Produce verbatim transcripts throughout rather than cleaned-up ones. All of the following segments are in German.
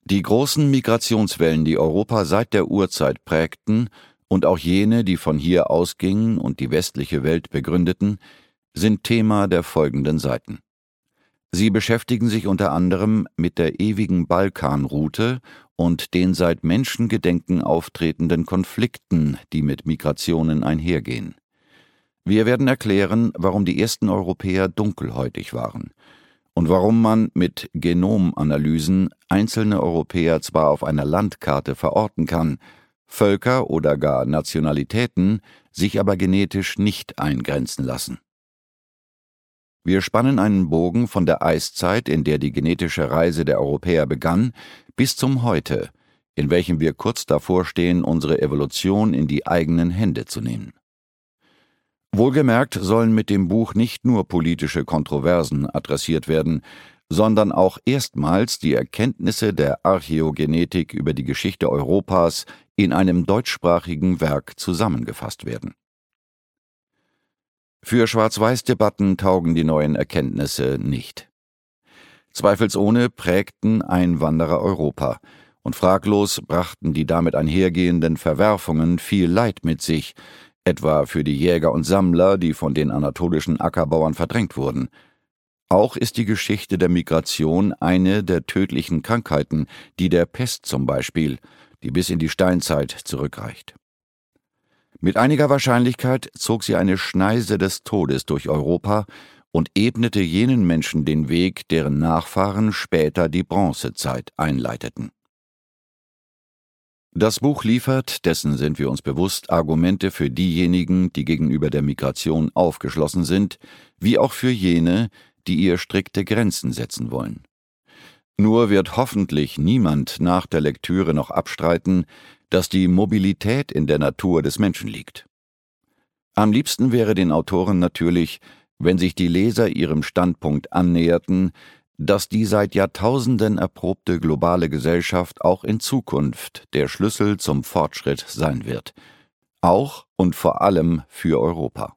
Die großen Migrationswellen, die Europa seit der Urzeit prägten, und auch jene, die von hier ausgingen und die westliche Welt begründeten, sind Thema der folgenden Seiten. Sie beschäftigen sich unter anderem mit der ewigen Balkanroute und den seit Menschengedenken auftretenden Konflikten, die mit Migrationen einhergehen. Wir werden erklären, warum die ersten Europäer dunkelhäutig waren und warum man mit Genomanalysen einzelne Europäer zwar auf einer Landkarte verorten kann, Völker oder gar Nationalitäten sich aber genetisch nicht eingrenzen lassen. Wir spannen einen Bogen von der Eiszeit, in der die genetische Reise der Europäer begann, bis zum Heute, in welchem wir kurz davor stehen, unsere Evolution in die eigenen Hände zu nehmen. Wohlgemerkt sollen mit dem Buch nicht nur politische Kontroversen adressiert werden, sondern auch erstmals die Erkenntnisse der Archäogenetik über die Geschichte Europas in einem deutschsprachigen Werk zusammengefasst werden. Für Schwarz-Weiß-Debatten taugen die neuen Erkenntnisse nicht. Zweifelsohne prägten Einwanderer Europa, und fraglos brachten die damit einhergehenden Verwerfungen viel Leid mit sich, etwa für die Jäger und Sammler, die von den anatolischen Ackerbauern verdrängt wurden. Auch ist die Geschichte der Migration eine der tödlichen Krankheiten, die der Pest zum Beispiel, die bis in die Steinzeit zurückreicht. Mit einiger Wahrscheinlichkeit zog sie eine Schneise des Todes durch Europa und ebnete jenen Menschen den Weg, deren Nachfahren später die Bronzezeit einleiteten. Das Buch liefert, dessen sind wir uns bewusst, Argumente für diejenigen, die gegenüber der Migration aufgeschlossen sind, wie auch für jene, die ihr strikte Grenzen setzen wollen. Nur wird hoffentlich niemand nach der Lektüre noch abstreiten, dass die Mobilität in der Natur des Menschen liegt. Am liebsten wäre den Autoren natürlich, wenn sich die Leser ihrem Standpunkt annäherten, dass die seit Jahrtausenden erprobte globale Gesellschaft auch in Zukunft der Schlüssel zum Fortschritt sein wird, auch und vor allem für Europa.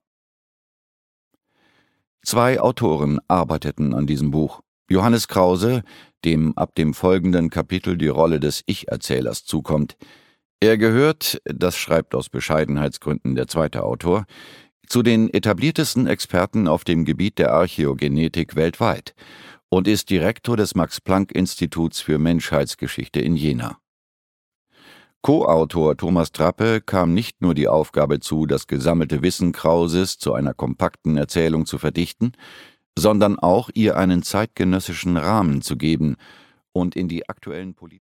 Zwei Autoren arbeiteten an diesem Buch. Johannes Krause, dem ab dem folgenden Kapitel die Rolle des Ich-Erzählers zukommt. Er gehört, das schreibt aus Bescheidenheitsgründen der zweite Autor, zu den etabliertesten Experten auf dem Gebiet der Archäogenetik weltweit und ist Direktor des Max-Planck-Instituts für Menschheitsgeschichte in Jena. Co-Autor Thomas Trappe kam nicht nur die Aufgabe zu, das gesammelte Wissen Krauses zu einer kompakten Erzählung zu verdichten, sondern auch ihr einen zeitgenössischen Rahmen zu geben und in die aktuellen politischen